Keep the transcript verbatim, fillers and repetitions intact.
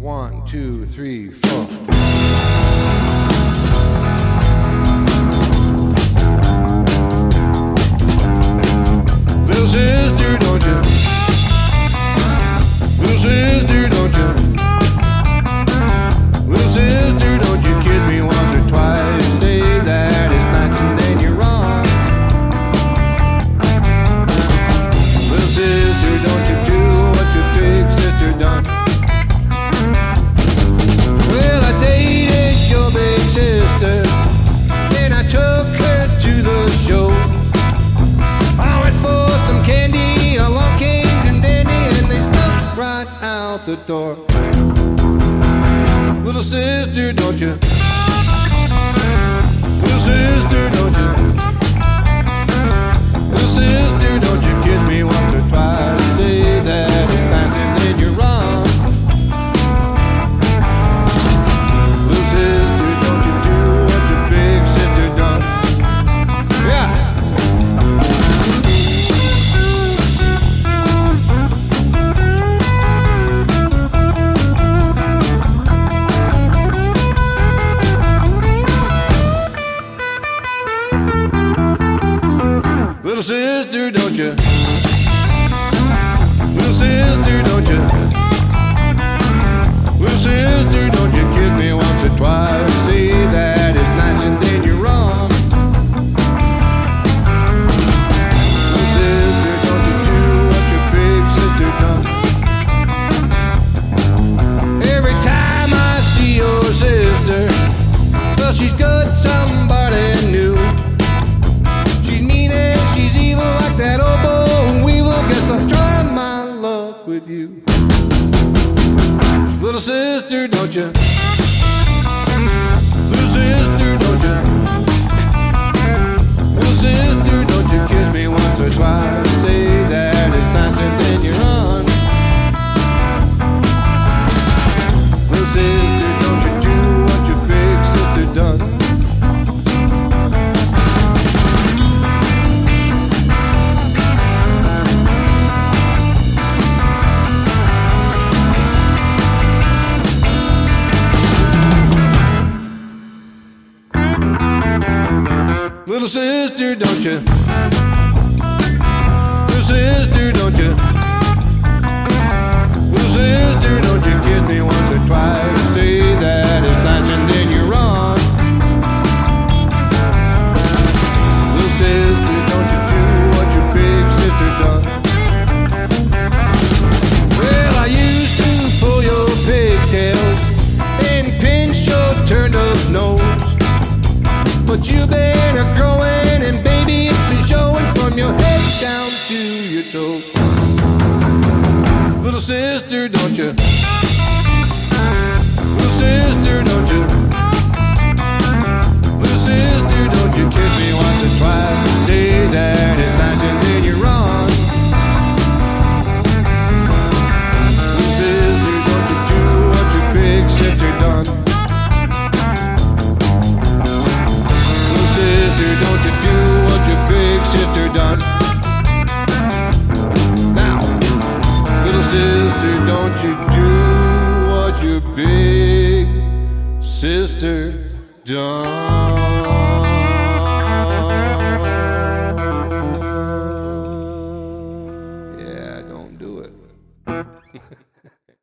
One, two, three, four. Little sister, don't you? Little sister, don't you? Little sister, don't you kid me once or twice. Say that it's nice and then you're wrong. Little sister, don't you do what your big sister done. Well, I dated your big sister, and I took her to the show. I went for some candy, along came and dandy, and they stuck right out the door. Little sister, don't you? Little sister, don't you? Little sister, don't you kiss me once or twice. Say that it's nice and then you're wrong. Little sister, don't you do what your big sister done. Yeah. Little sister, don't you? Little sister, don't you? Little sister, don't you kiss me once or twice. Say that it's nice and then you're wrong. Little sister, don't you do what your big sister done. Every time I see your sister, well, she's got somebody new. She's mean and she's evil like that oboe and weevil. Guess I'll try my luck with you. Little sister, don't you? Little sister, don't you? Little sister, don't you kiss me once or twice. Say that it's nice and then you're on. Little sister, don't you do what your big sister done. Little sister, don't you? Little sister, don't you? Little sister, don't you kiss me once or twice. Say that it's nice and then you're wrong. Little sister, don't you do what your big sister done. Well, I used to pull your pigtails and pinch your turned up nose. But you've been a growing and baby it's been showing from your head down to your toe. Little sister, don't you? Little sister, don't you? Little sister, don't you kiss me once or twice. Say that it's nice and then you're wrong. Little sister, don't you do what your big sister done. Sister, don't you do what your big sister done. Now, little sister, don't you do what your big sister done.